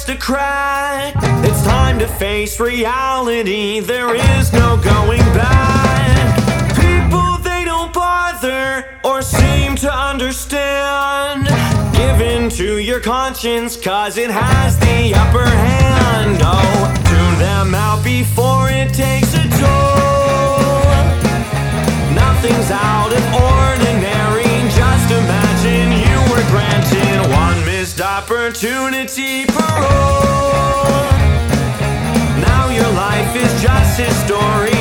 starts to crack. It's time to face reality, there is no going back. People, they don't bother or seem to understand. Give in to your conscience, cause it has the upper hand. Oh, tune them out before it takes a toll. Nothing's out of ordinary, just imagine you were granted one missed opportunity parole. Now your life is just history.